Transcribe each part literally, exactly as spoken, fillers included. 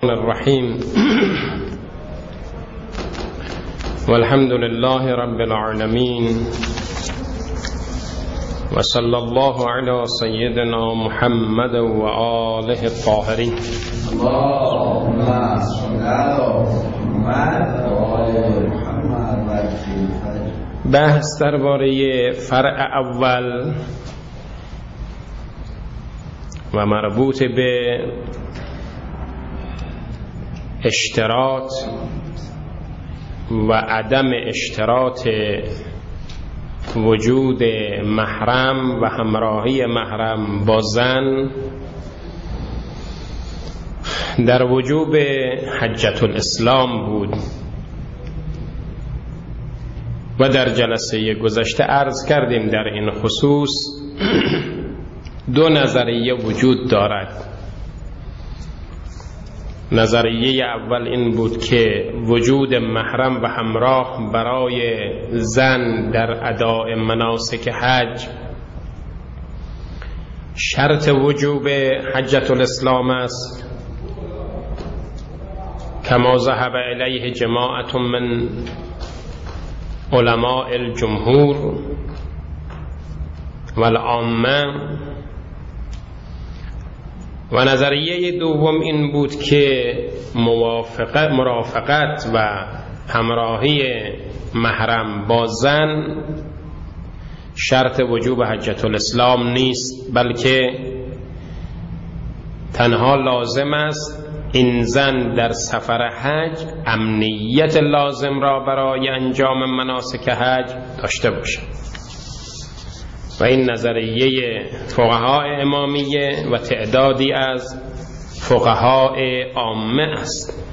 الرحیم والحمد لله رب العالمین و صلی الله علی سیدنا محمد و آله الطاهرین. اللهم صل علی محمد و آل محمد. بحث درباره فرع اول و مربوط به اشتراط و عدم اشتراط وجود محرم و همراهی محرم با زن در وجوب حجة الاسلام بود و در جلسه گذشته عرض کردیم در این خصوص دو نظریه وجود دارد. نظریه اول این بود که وجود محرم و همراه برای زن در اداء مناسک حج شرط وجوب حجة الاسلام است، کما ذهب الیه جماعت من علماء الجمهور والعامه. و نظریه دوم این بود که موافقت مرافقت و همراهی محرم با زن شرط وجوب حجة الاسلام نیست، بلکه تنها لازم است این زن در سفر حج امنیت لازم را برای انجام مناسک حج داشته باشد. و این نظریه فقهای امامیه و تعدادی از فقهای عامه است.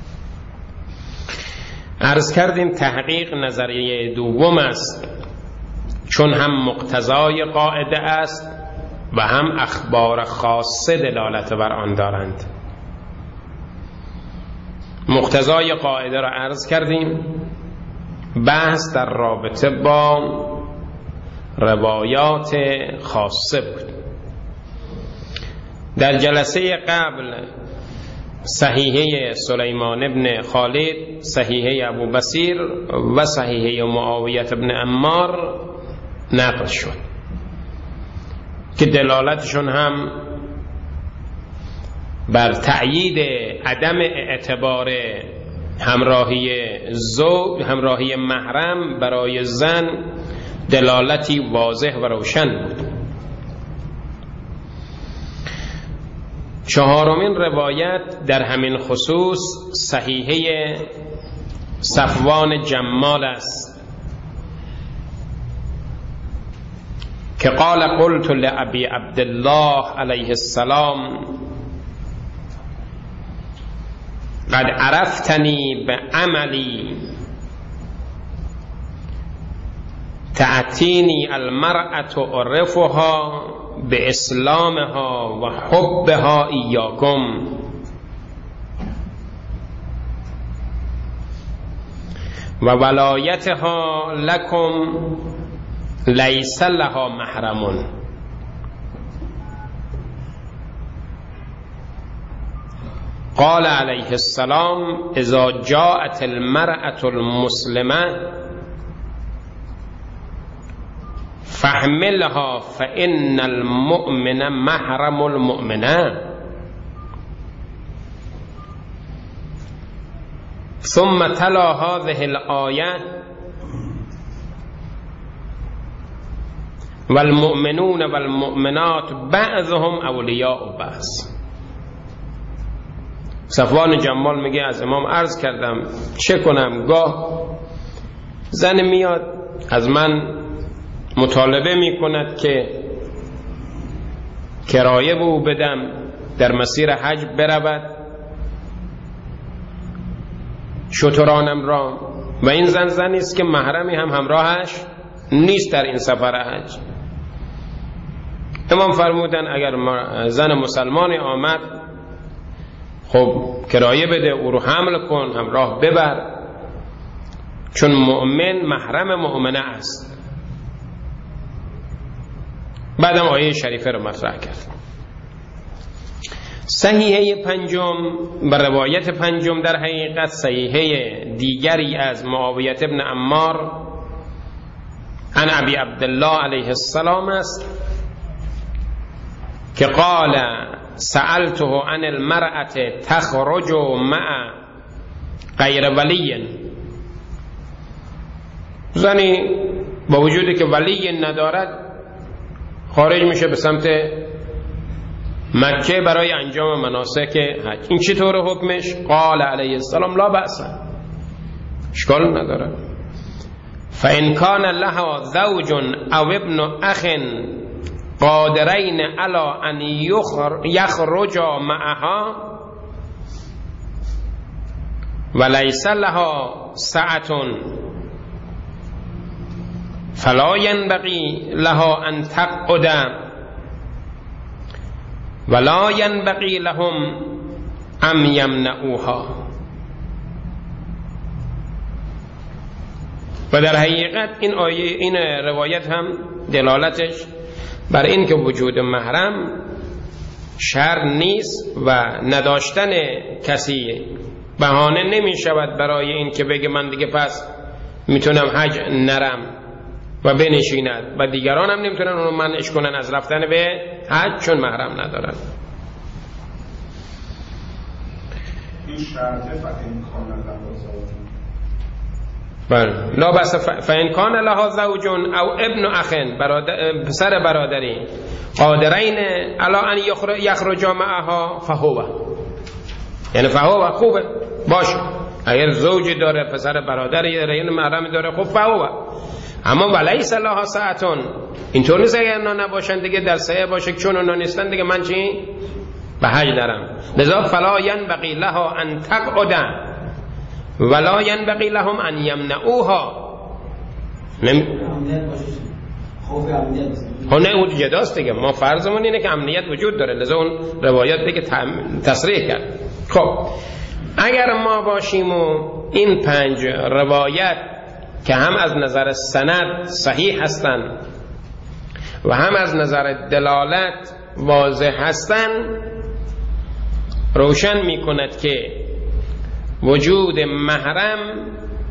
عرض کردیم تحقیق نظریه دوم است، چون هم مقتضای قاعده است و هم اخبار خاصه دلالت بر آن دارند. مقتضای قاعده را عرض کردیم، بحث در رابطه با روایات خاصه بود. در جلسه قبل صحیحه سلیمان ابن خالد، صحیحه ابو بصیر و صحیحه معاویه ابن عمار نقل شد که دلالتشون هم بر تأیید عدم اعتبار همراهی زوج همراهی محرم برای زن دلالتی واضح و روشن بود. چهارمین روایت در همین خصوص صحیحه صفوان جمال است که قال قلت لأبي عبدالله علیه السلام قد عرفتنی بعملی تأتینی المرأة عرفها باسلامها و حبها ایاکم و ولایتها لکم لیس لها محرم. قال علیه السلام اذا جاءت المرأة المسلمة فاحملها فإن المؤمن محرم المؤمنة. ثم تلا هذه الآية والمؤمنون والمؤمنات بعضهم اولیاء بعض. صفوان جمال میگه از امام عرض کردم چه کنم، گاه زن میاد از من مطالبه می کند که کرایه به او بدم در مسیر حج برود شترانم را، و این زن زنی است که محرمی هم همراهش نیست در این سفر حج. امام فرمودن اگر زن مسلمانی آمد خب کرایه بده، او رو حمل کن، همراه ببر، چون مؤمن محرم مؤمنه است. بعدم آیه شریفه رو مطرح کرد. صحیحه پنجم و روایت پنجم در حقیقت صحیحه دیگری از معاویه ابن عمار عن ابی عبدالله علیه السلام است که قال سألته عن المرأة تخرج مع غیر ولی، زنی با وجودی که ولی ندارد خارج میشه به سمت مکه برای انجام مناسک حج، این چطور حکمش؟ قال علیه السلام لا بأس، اشکال نداره. فإن كان لها زوج او ابن اخ قادرین علی ان یخرج معها وليس لها سعة فلا ينبغي لها ان تقعد ولا ينبغي لهم ان يمنعوها. و در حقیقت این آیه این روایت هم دلالتش بر این که وجود محرم شرط نیست و نداشتن کسی بهانه نمی شود برای این که بگه من دیگه پس میتونم حج نرم و بنشیند و دیگران هم نمیتونن اونو منعش کنن از رفتن به حج چون محرم ندارن. این شرطه فإن کان لها زوج، بله لا بس فإن کان لها زوج او ابن اخ برادر پسر برادری قادرین علی ان یخرج معها فهو، یعنی فهو خوبه باشه، اگر زوجی داره پسر برادری داره یعنی محرم داره خب فهو، اما ولیس لها ساعتون اینطور نیست اگر اونا نباشن دیگه در سایه باشه چون اونا نیستن دیگه من چی به حج دارم. لذا فلا ینبغی لها ان تقعد ولا ینبغی لهم ان یمنعوها. نم خوف امنیت نه اون جداست دیگه، ما فرضمون اینه که امنیت وجود داره، لذا اون روایت دیگه تصریح کرد. خب اگر ما باشیم و این پنج روایت که هم از نظر سند صحیح هستند و هم از نظر دلالت واضح هستند، روشن می کند که وجود محرم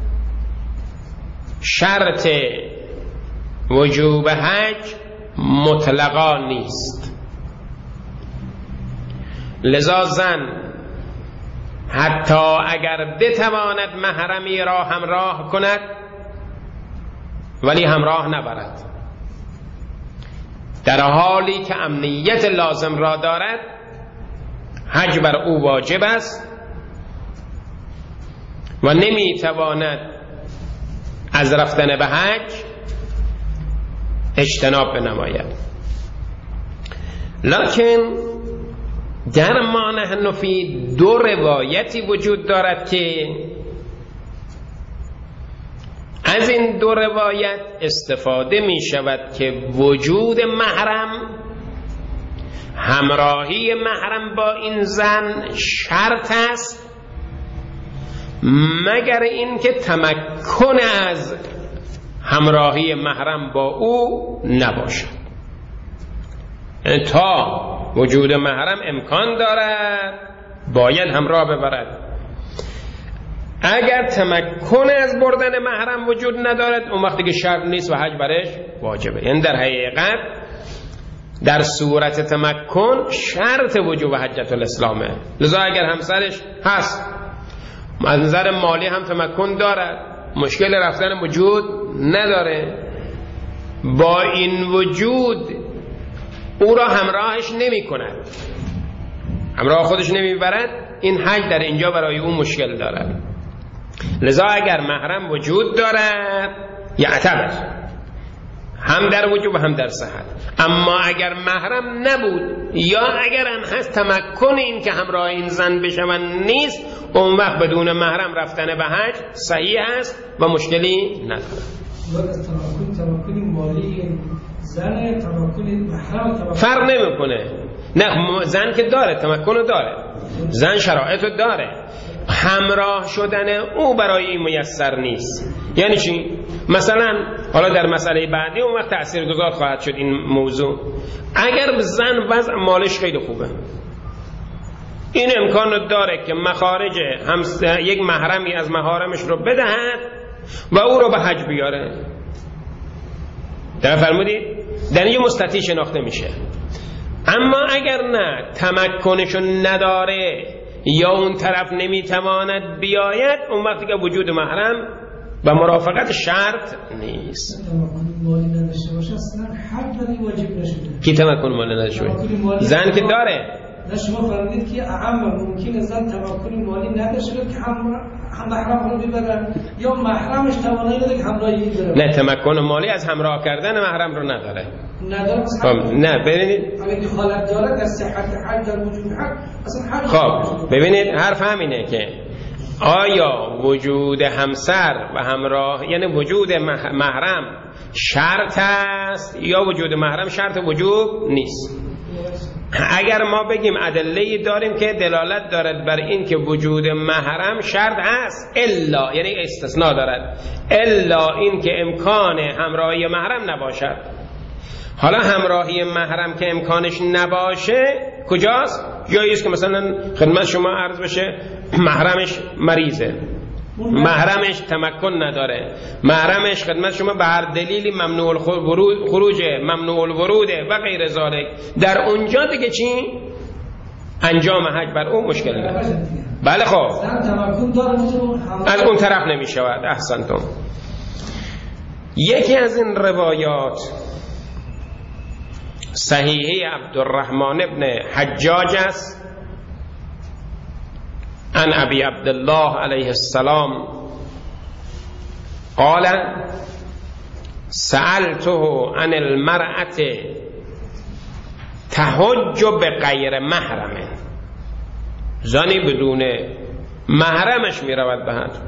شرط وجوب حج مطلقا نیست. لذا زن حتی اگر بتواند محرمی را همراه کند ولی همراه نبرد، در حالی که امنیت لازم را دارد حج بر او واجب است و نمیتواند از رفتن به حج اجتناب بنماید. لکن در ما نحن فی دو روایتی وجود دارد که از این دو روایت استفاده می شود که وجود محرم، همراهی محرم با این زن شرط است مگر این که تمکن از همراهی محرم با او نباشد. تا وجود محرم امکان دارد باید همراه ببرد. اگر تمکن از بردن محرم وجود ندارد اون وقتی که شرط نیست و حج برش واجبه. یعنی در حقیقت در صورت تمکن شرط وجوب حجت الاسلامه. لذا اگر همسرش هست از نظر مالی هم تمکن دارد، مشکل رفتن وجود نداره، با این وجود او را همراهش نمی کند، همراه خودش نمی برد، این حج در اینجا برای او مشکل دارد. لذا اگر محرم وجود دارد یعتبر هم در وجوب هم در صحت. اما اگر محرم نبود یا اگر هم هست تمکن این که همراه این زن بشون نیست، اون وقت بدون محرم رفتن به حج صحیح است و مشکلی نداره. تمکن تمکن مالی زن تمکن محرم فرق نمیکنه. نه زن که داره تمکن داره، زن شرایط داره، همراه شدن او برای این میسر نیست. یعنی چی؟ مثلا حالا در مسئله بعدی اون وقت تأثیرگذار خواهد شد این موضوع. اگر زن وضع مالش خیلی خوبه، این امکان رو داره که مخارج همس... یک محرمی از محارمش رو بدهد و او رو به حج بیاره. در فرمودید در اینجا مستطیع شناخته میشه. اما اگر نه تمکنشو نداره یا اون طرف نمیتواند بیاید، اون وقتی که وجود محرم و مرافقت شرط نیست. تمکن مالی نداشته باشه اصلا حج برای واجب نشده. کی تمکن مالی نداشته باشه؟ زن که داره. نه شما فرمودید که اعم ممکنه زن تمکن مالی نداشته که هم هم محرم رو ببره یا محرمش توانایی نداره که همراهی ببره. نه، تمکن مالی از همراه کردن محرم رو نداره. نداره. خب نه ببینید اگه دخالت داره در صحت حج در وجود حج اصلا حج. خب ببینید حرف همینه که آیا وجود همسر و همراه یعنی وجود محرم شرط است یا وجود محرم شرط وجوب نیست؟ اگر ما بگیم ادله‌ای داریم که دلالت دارد بر این که وجود محرم شرط هست الا یعنی استثناء دارد الا این که امکان همراهی محرم نباشد. حالا همراهی محرم که امکانش نباشه کجاست؟ جایی است که مثلا خدمت شما عرض بشه محرمش مریضه، محرمش تمکن نداره، محرمش خدمت شما به هر دلیلی ممنوع الخروج ممنوع الورود و غیر ذالک، در اونجا دیگه چی؟ انجام حج بر اون مشکل نداره. بله خب از اون طرف نمی شود. احسنتم. یکی از این روایات صحیحه عبدالرحمن ابن حجاج است عن ابی عبدالله علیه السلام قال سألته عن المرأة تحج بغیر محرم، زنی بدون محرمش می رود به حج،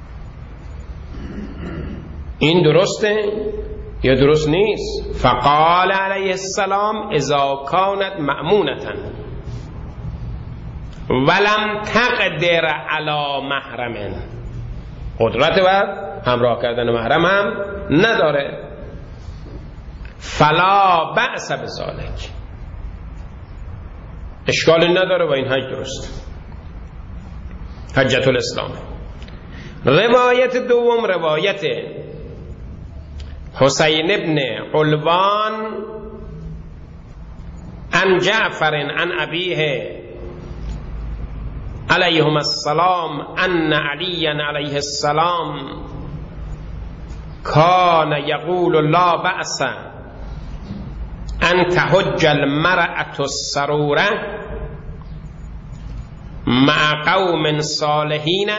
این درسته یا درست نیست؟ فقال علیه السلام اذا كانت مأمونة ولم تقدر علی محرم، قدرت بر همراه کردن محرم هم نداره، فلا بأس بذلک، اشکالی نداره و این حج درست. حجت الاسلام. روایت دوم روایت حسین ابن علوان عن جعفر عن ابیه علیهم السلام ان علی علیه السلام کان یقول لا بأس ان تحج المرأة السروره مع قوم صالحین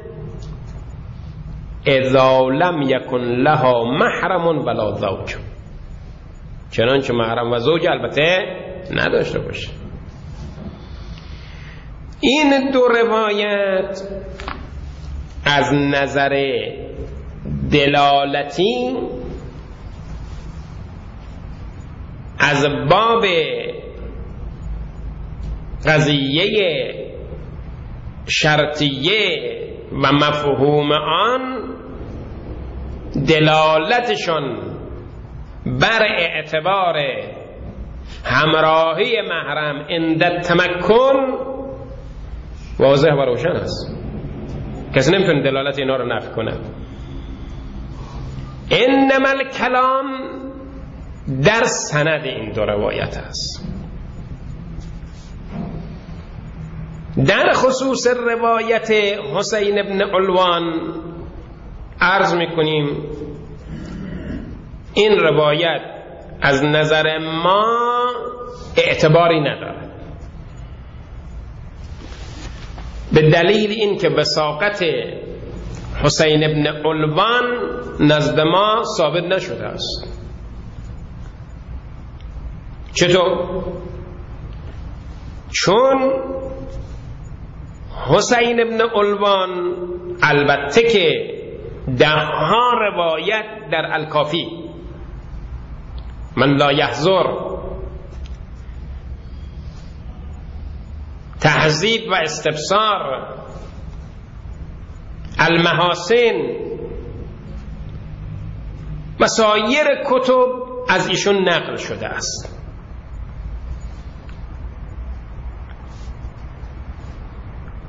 اذا لم یکن لها محرم ولا زوج، چنانچه محرم و زوج البته نداشته باشه. این دو روایت از نظر دلالتی از باب قضیه شرطیه و مفهوم آن دلالتشون بر اعتبار همراهی محرم عند تمکن واضح و روشن است، کسی نمیتونه دلالت اینا رو نفی کنه. انما الکلام در سند این دو روایت است. در خصوص روایت حسین ابن علوان عرض میکنیم این روایت از نظر ما اعتباری ندارد، به دلیل این که وثاقت حسین ابن علوان نزد ما ثابت نشده است. چطور؟ چون حسین ابن علوان البته که ده ها روایت در الکافی من لا یحضر تهذیب و استبصار المحاسن و سایر کتب از ایشون نقل شده است.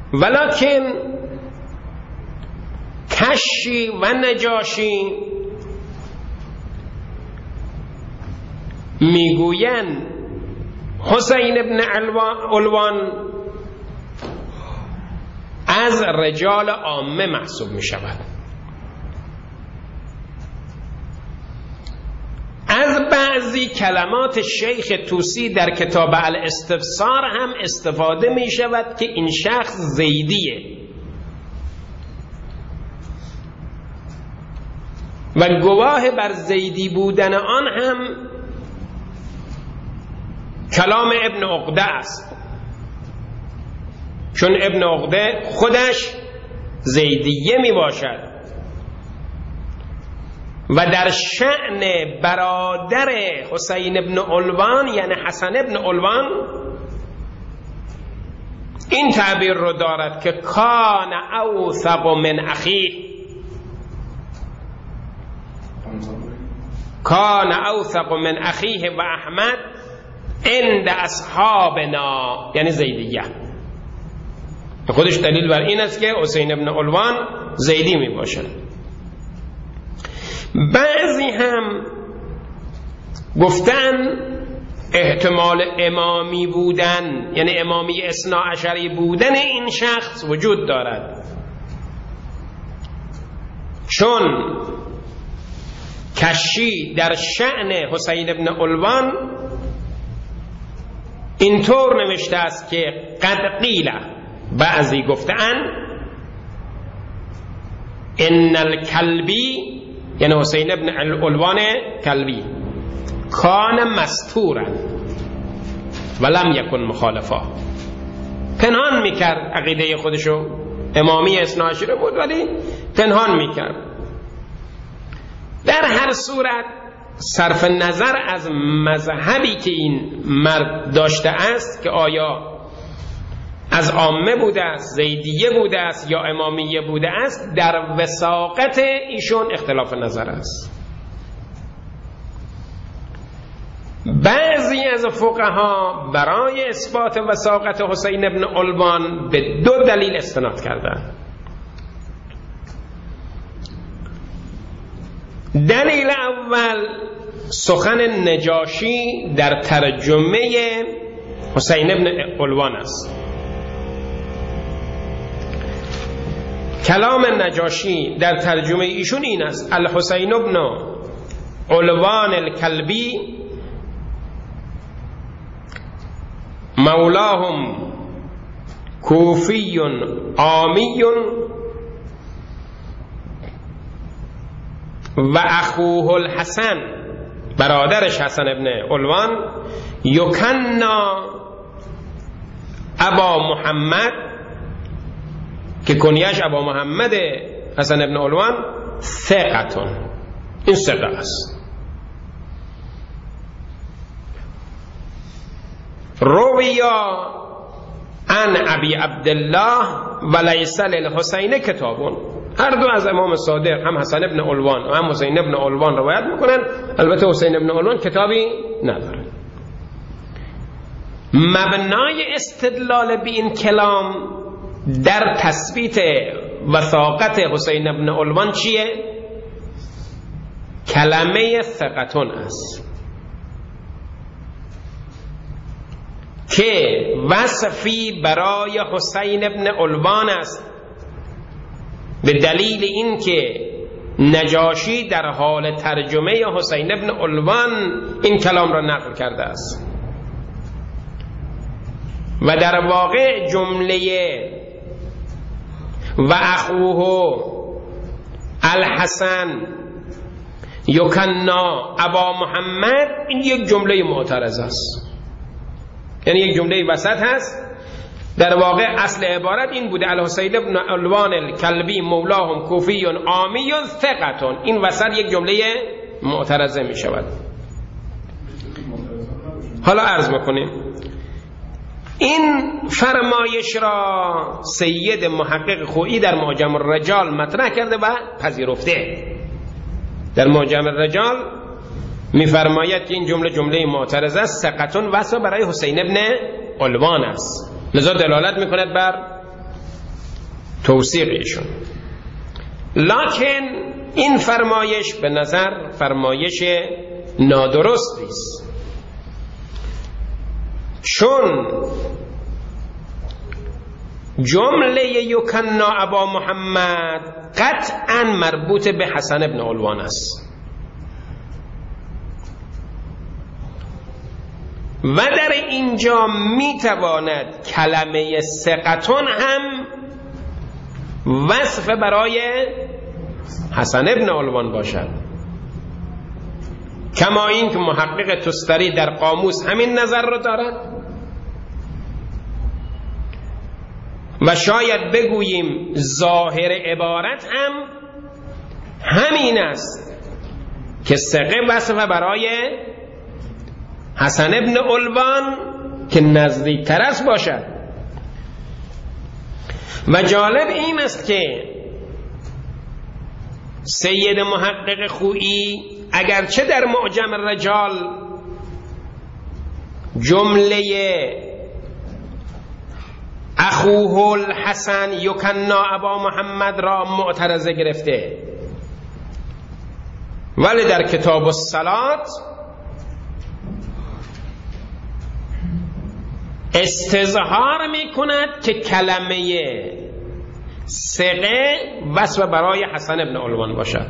ولکن کشی و نجاشی میگوین حسین ابن علوان از رجال عامه محسوب می شود. از بعضی کلمات شیخ طوسی در کتاب الاستفسار هم استفاده می شود که این شخص زیدیه و گواه بر زیدی بودن آن هم کلام ابن عقده است، چون ابن عقده خودش زیدیه می باشد و در شأن برادر حسین ابن علوان یعنی حسن ابن علوان این تعبیر رو دارد که کان اوثق من اخیه، کان اوثق من اخیه و احمد عند اصحابنا، یعنی زیدیه. خودش دلیل بر این است که حسین ابن علوان زیدی می باشد. بعضی هم گفتن احتمال امامی بودن، یعنی امامی اثنا عشری بودن این شخص وجود دارد، چون کشی در شأن حسین ابن علوان اینطور نوشته است که قد قیل، بعضی گفتن ان الکلبی یعنی حسین ابن علوان کلبی کان مستورا ولم یکن مخالفا، پنهان میکرد عقیده خودشو، امامی اثنا عشره بود ولی پنهان میکرد. در هر صورت صرف نظر از مذهبی که این مرد داشته است که آیا از عامه بوده است، زیدیه بوده است یا امامیه بوده است، در وثاقت ایشون اختلاف نظر است. بعضی از فقها برای اثبات وثاقت حسین ابن علوان به دو دلیل استناد کردند. دلیل اول سخن نجاشی در ترجمه حسین ابن علوان است. کلام نجاشی در ترجمه ایشون این است: الحسین ابن علوان الکلبی مولاهم کوفی عامی و اخوه الحسن، برادرش حسن ابن علوان، یکنا ابا محمد که کنیش ابا محمد حسن ابن علوان، ثقتون، این ثقه است. رویا عن ابی عبدالله و لیس للحسین کتابون، هر دو از امام صادق، هم حسن ابن علوان و هم حسین ابن علوان روایت میکنن، البته حسین ابن علوان کتابی نداره. مبنای استدلال به این کلام در تثبیت وثاقت حسین ابن علوان چیه؟ کلمه ثقتون است که وصفی برای حسین ابن علوان است، به دلیل این که نجاشی در حال ترجمه حسین ابن علوان این کلام را نقل کرده است و در واقع جمله و اخوه الحسن یکنا ابا محمد، این یک جمله معترض است، یعنی یک جمله وسط هست. در واقع اصل عبارت این بوده: الحسین ابن علوان الکلبی مولاهم کوفی عامی ثقتون، این وسط یک جمله معترضه می شود. حالا عرض میکنیم این فرمایش را سید محقق خویی در معجم الرجال مطرح کرده و پذیرفته. در معجم الرجال میفرماید که این جمله جمله معترضه است، ثقتون وصف برای حسین ابن علوان است، لذا دلالت میکند بر توثیق ایشون. لکن این فرمایش به نظر فرمایش نادرستی است، چون جمله یکنا ابا محمد قطعا مربوط به حسن ابن علوان است و در اینجا میتواند کلمه ثقتون هم وصف برای حسن ابن علوان باشد، کما این که محقق تستری در قاموس همین نظر رو دارد و شاید بگوییم ظاهر عبارت هم همین است که ثقه وصف برای حسن ابن علوان که نزدیکتر است باشد. و جالب این است که سید محقق خویی اگرچه در معجم الرجال جمله اخوه الحسن یکنا ابا محمد را معترضه گرفته، ولی در کتاب الصلات استظهار می کند که کلمه ثقه وصف برای حسن ابن علوان باشد.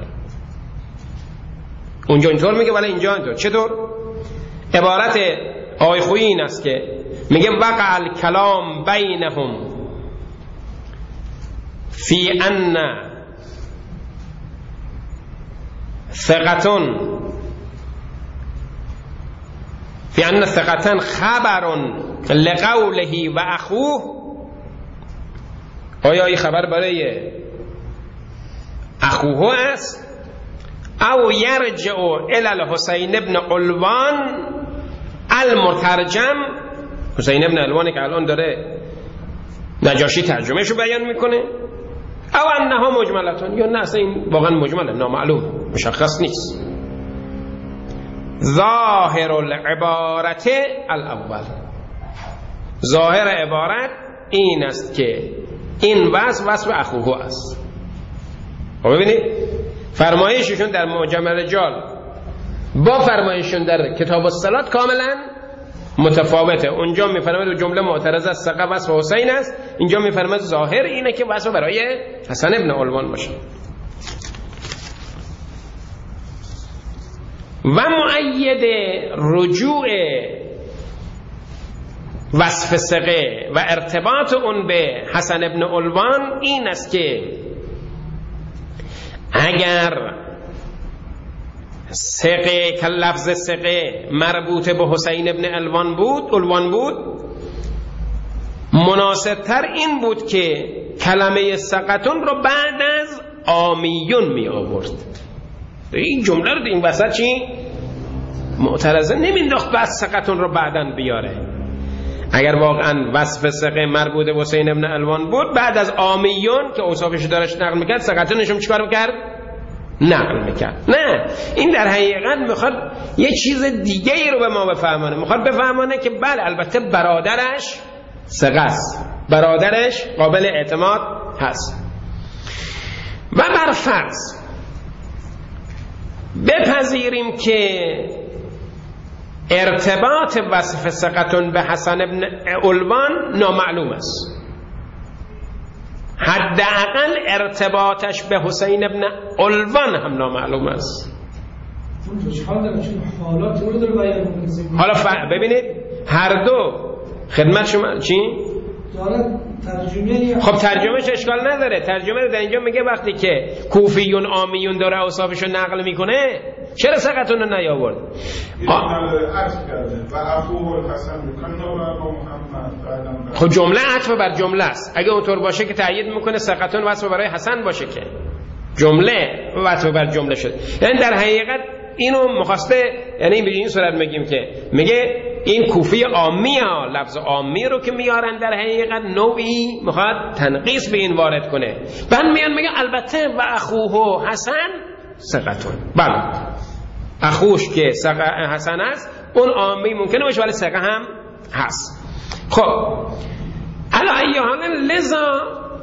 اونجا اینطور میگه ولی اینجا اینطور. چطور؟ عبارت آقای خویی این است که میگه وقع الکلام بینهم فی ان ثقتون فی ان ثقتن خبر لقوله و اخوه. آیا این خبر برای اخوه است او یرجع الی الحسین ابن علوان المترجم، حسین ابن علوانی که الان داره نجاشی ترجمهشو بیان میکنه، او انها مجملتون، یا نه اصلا این واقعا مجمله، نامعلوم، مشخص نیست. ظاهر العبارت الاول، ظاهر عبارت این است که این وصف وصف اخوه است. خب ببینید فرمایششون در معجم الرجال با فرمایششون در کتاب الصلات کاملا متفاوته. اونجا میفرماید جمله معترضه از ثقه وصف حسین است، اینجا میفرماید ظاهر اینه که وصف برای حسن ابن علوان باشه. و مؤید رجوع وصف ثقه و ارتباط اون به حسن ابن علوان این است که اگر ثقه که لفظ ثقه مربوط به حسین ابن علوان بود علوان بود مناسب تر این بود که کلمه ثقتون رو بعد از آمیون می آورد. این جمله رو این وسط چی؟ معترضه نمینداخت بعد ثقتون رو بعداً بیاره. اگر واقعا وصف ثقه مربوط به حسین ابن علوان بود بعد از آمیون که اوصافش دارش نقل میکرد ثقتونشون چیکار میکرد؟ نقل میکرد. نه، این در حقیقت میخواد یه چیز دیگه ای رو به ما بفهمانه. میخواد بفهمانه که بله البته برادرش ثقه است، برادرش قابل اعتماد هست. و بر فرض بپذیریم که ارتباط وصف ثقتون به حسن ابن علوان نامعلوم است، حداقل ارتباطش به حسین ابن علوان هم نامعلوم است. حالا ف... ببینید هر دو خدمت شما چی؟ ترجمه. خب ترجمهش اشکال نداره. ترجمه رو در اینجا میگه وقتی که کوفیون آمیون داره اوصافشو نقل میکنه چرا ثقتون رو نیاورد؟ خب جمله عطف بر جمله است. اگه اونطور باشه که تأیید میکنه ثقتون وصف برای حسن باشه که جمله وصف بر جمله شد. یعنی در حقیقت اینو مخواسته، یعنی به این صورت میگیم که میگه این کوفی عامی ها لفظ عامی رو که میارن در حقیقت نوعی میخواد تنقیص به این وارد کنه. بعد میان میگه البته و اخوه حسن ثقتون، بله اخوش که ثقه حسن است اون عامی ممکنه باشه ولی ثقه هم هست. خب علی ای حال لذا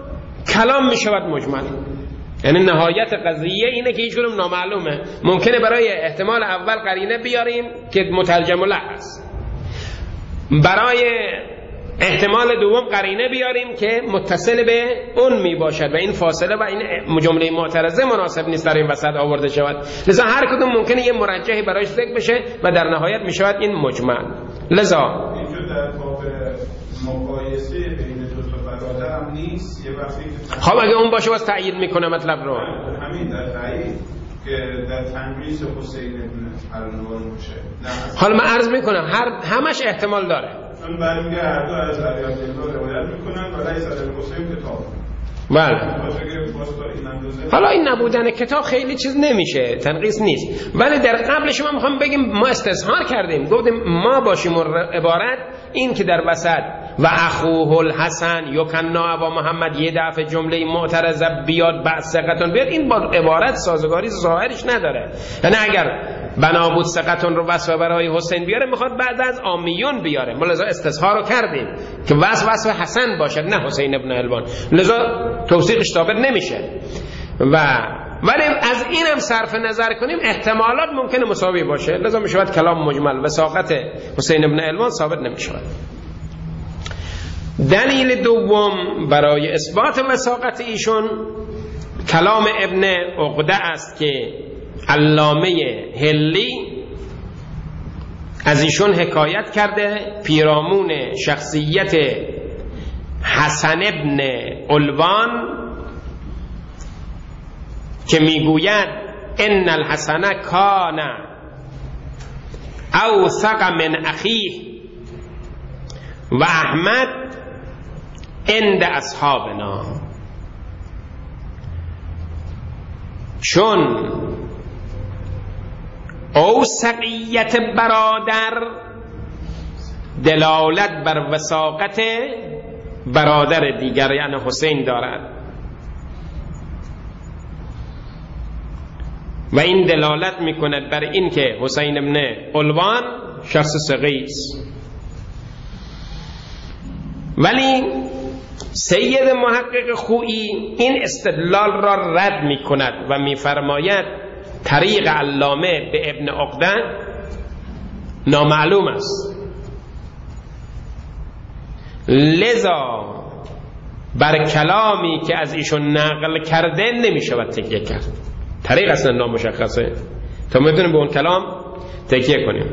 کلام می شود مجمل. یعنی نهایت قضیه اینه که هیچ کدوم نامعلومه. ممکنه برای احتمال اول قرینه بیاریم که مترجم له است، برای احتمال دوم قرینه بیاریم که متصل به اون می باشد و این فاصله و این جمله معترضه مناسب نیست در این وسط آورده شود. لذا هر کدوم ممکنه یه مرجحی برایش ذکر بشه و در نهایت می شود این مجمل. لذا اینجا در باب مقایسه بین دو تا فراده هم نیست. یه وقتی که خب اگه اون باشه باز تأیید میکنه مطلب رو. همین در تأیید که در تنویس حسین ابن علوان باشه. حالا من عرض میکنم هر همش احتمال داره. چون برمیگه هر دو از علی عبدالله روایت میکنن و لیس الحسین کتاب. بله. حالا این نبودن کتاب خیلی چیز نمیشه، تنقیص نیست. ولی در قبل شما میخوام بگیم ما استظهار کردیم، گفتیم ما باشیم عبارت این که در وسط و اخوه الحسن یکنا ابا محمد یه دفعه جمله معترضه بیاد بعد ثقتون بیاد، این با عبارت سازگاری ظاهرش نداره. یعنی اگر بنا بود ثقتون رو وصف برای حسین بیاره، میخواد بعد از عامیون بیاره. ما لذا استظهار رو کردیم که وصف وصف حسن باشد نه حسین ابن علوان، لذا توثیقش ثابت نمیشه. و ولی از اینم صرف نظر کنیم احتمالات ممکنه مساوی باشه، لذا میشود کلام مجمل. وثاقت حسین ابن علوان ثابت نمیشود. دلیل دوم برای اثبات وثاقت ایشون کلام ابن عقده است که علامه هلی از ایشون حکایت کرده، پیرامون شخصیت حسن ابن علوان، که میگوید ان الحسن کان اوثق من اخیه و احمد عند اصحابنا. چون اوثقیت برادر دلالت بر وثاقت برادر دیگر یعنی حسین دارد و این دلالت میکند بر این که حسین ابن علوان شخص ثقی است. ولی سید محقق خویی این استدلال را رد میکند و میفرماید طریق علامه به ابن عقده نامعلوم است، لذا بر کلامی که از ایشون نقل کرده نمیشود تکیه کرد. طریق اصلا نامشخصه تا میتونیم به اون کلام تکیه کنیم.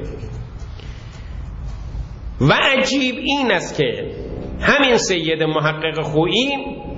و عجیب این است که همین سید محقق خویی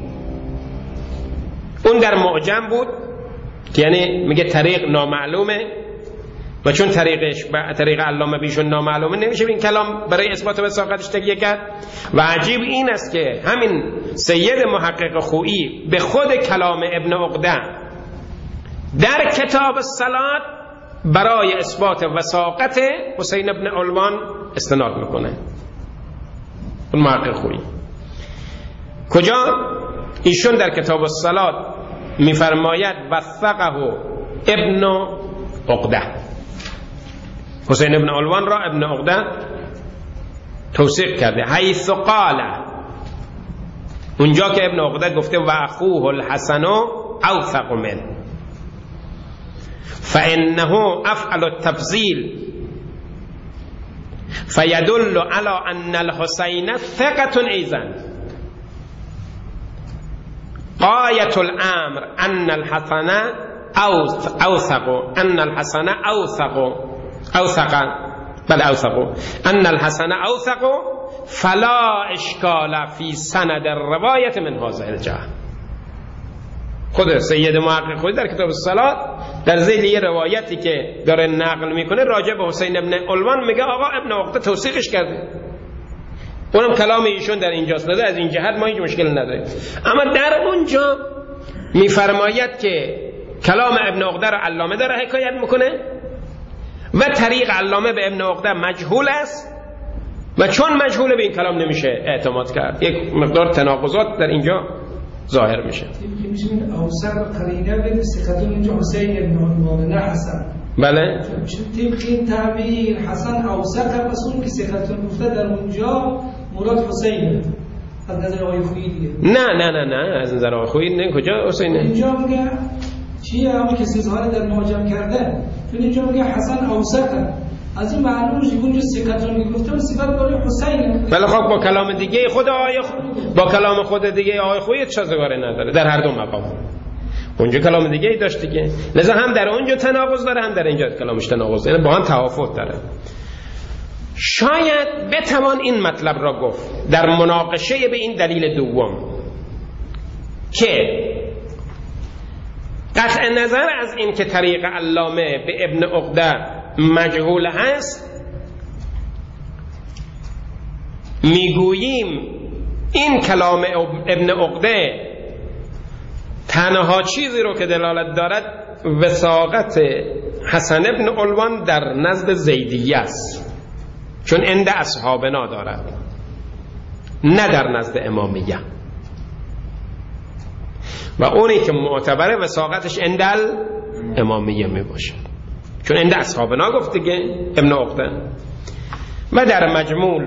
اون در معجم بود که یعنی میگه طریق نامعلومه و چون طریقش با طریق علامه بیشون نامعلومه نمیشه این کلام برای اثبات وثاقتش تکیه کرد. و عجیب این است که همین سید محقق خویی به خود کلام ابن عقده در کتاب الصلاة برای اثبات وثاقت حسین ابن علوان استناد میکنه. اون محقق خویی کجا؟ ایشون در کتاب الصلاة میفرماید وثقه ابن عقده، حسین ابن علوان را ابن عقده توثیق کرده. حیث قال، اونجا که ابن عقده گفته و اخوه الحسن اوثق منه فانه افعل التفضیل فیدل على ان الحسین ثقة ایضا. غایة الامر ان الحسن اوثق ان الحسن اوثق اوثق بل اوثق ان الحسن اوثق فلا اشکال فی سند الروایت من هذا الجهه. خود سید محقق خود در کتاب الصلاة در ذیل یه روایتی که داره نقل میکنه راجع به حسین ابن علوان میگه آقا ابن عقده توثیقش کرده، اونم کلام ایشون در اینجاست، لذا از این جهت ما هیچ مشکل نداریم. اما در اونجا میفرماید که کلام ابن عقده رو علامه داره حکایت میکنه و طریق علامه به ابن عقده مجهول است و چون مجهوله به این کلام نمیشه اعتماد کرد. یک مقدار تناقضات در اینجا ظاهر میشه. میشه اوثق قرینه به ثقتون اینجا حسین ابن علوان نه حسن. بله. طبق این تعبیر حسن اوثق پس اون که ثقتون گفته در اونجا مراد حسینه. از نظر آقای خویی دیگه. نه نه نه نه از نظر آقای خویی نه. کجا حسینه؟ اینجا میگه چیه همون کسی اظهار در معجم کرده، چون اینجا میگه حسن اوسطه، از این معلوم میشه اونجا سکتون میگفتم صفت برای حسینه. ولی خب با کلام دیگه خود آقای خ... با کلام خود دیگه آقای خویی سازگاری نداره در هر دو مقام. اونجا کلام دیگه ای داشت دیگه، لذا هم در اونجا تناقض داره هم در اینجا کلامش تناقض داره، یعنی با هم توافق داره. شاید بتوان این مطلب را گفت در مناقشه به این دلیل دوم که قطع نظر از این که طریق علامه به ابن عقده مجهول هست، میگوییم این کلام ابن عقده تنها چیزی رو که دلالت دارد وثاقت حسن ابن علوان در نزد زیدیه است، چون عند اصحابنا دارد، نه در نزد امامیه. و اونی که معتبره وثاقتش عند امامیه می باشد، چون عند اصحابنا گفت دیگه ابن عقده. و در مجمول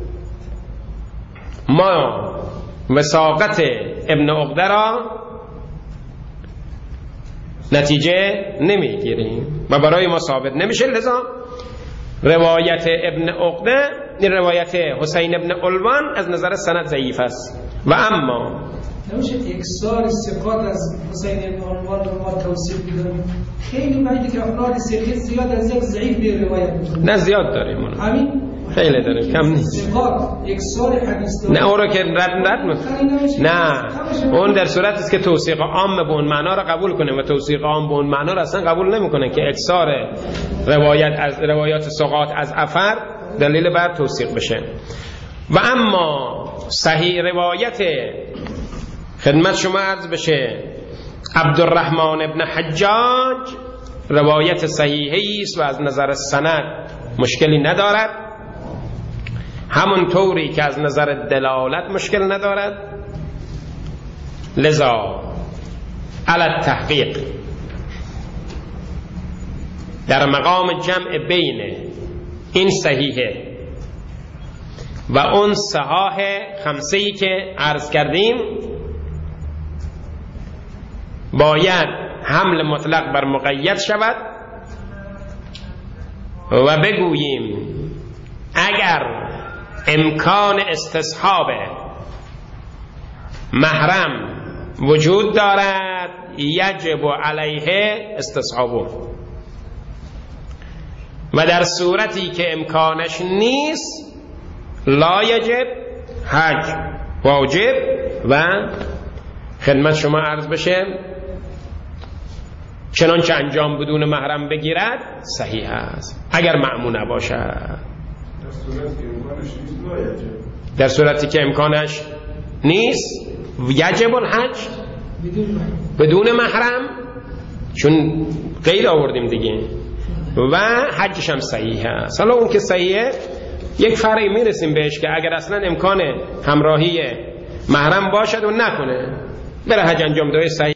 ما وثاقت ابن عقده را نتیجه نمیگیریم و برای ما ثابت نمیشه، لذا روایت ابن عقده، روایت حسین ابن علوان از نظر سند ضعیف است. و اما نمیشه اکثار ثقات از حسین ابن علوان رو ما توصیف بدونیم، خیلی بعیده که افراد ثقات زیاد از یک ضعیف به روایت بکنیم. نه زیاد داریم اون، همین خیلی داریم، کم نیست. ثقات اکثار حدیث داریم. نه اون رو که رد رد نه، اون در صورتی است که توثیق عام به اون معنا را قبول کنه و توثیق عام به اون معنا را اصلا قبول نمیکنه که اکثار روایت از روایات ثقات از افر دلیل بر توثیق بشه. و اما صحیح روایت خدمت شما عرض بشه عبدالرحمن ابن حجاج روایت صحیحی است و از نظر سند مشکلی ندارد، همون طوری که از نظر دلالت مشکل ندارد. لذا علی التحقیق در مقام جمع بین این صحیحه و اون صحاح خمسه‌ای که عرض کردیم باید حمل مطلق بر مقید شود و بگوییم اگر امکان استصحاب محرم وجود دارد یجب علیه استصحابه، و در صورتی که امکانش نیست لا یجب حج واجب. و خدمت شما عرض بشه چنانچه انجام بدون محرم بگیرد صحیح است اگر مأمون نباشد. در صورتی که امکانش نیست یجب الحج بدون محرم، چون غیر آوردیم دیگه، و حجش هم صحیح است. حالا اون که صحیحه یک فرعی میرسیم بهش که اگر اصلا امکان همراهی محرم باشد و نکنه بره حج انجام ده صحیح